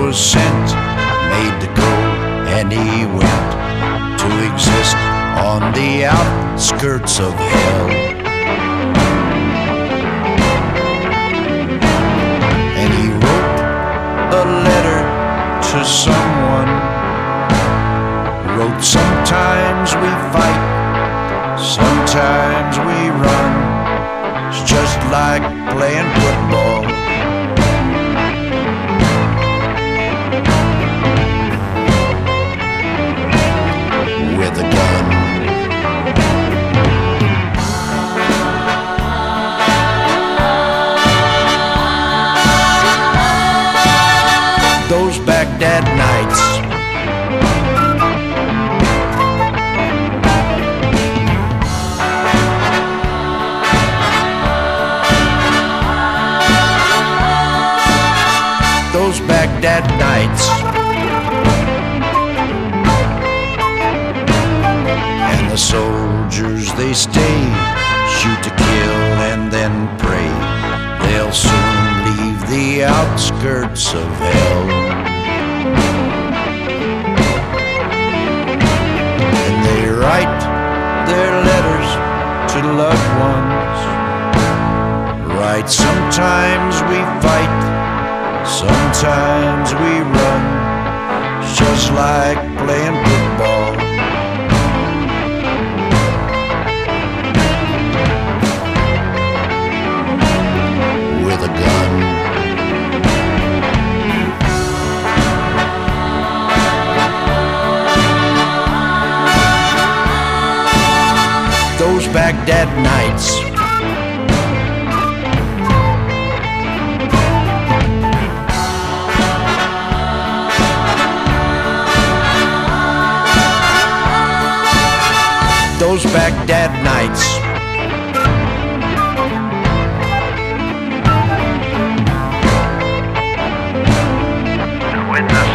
was sent, made to go, and he went to exist on the outskirts of hell. And he wrote a letter to someone, wrote, sometimes we fight, sometimes we run, it's just like playing football. With a gun. Those Baghdad nights, those Baghdad nights, and the soldiers they stay, shoot to kill and then pray, they'll soon leave the outskirts of hell. And they write their letters to loved ones, write, sometimes we fight, sometimes we run, it's just like playing football. With a gun. Those Baghdad nights, those Baghdad nights, when the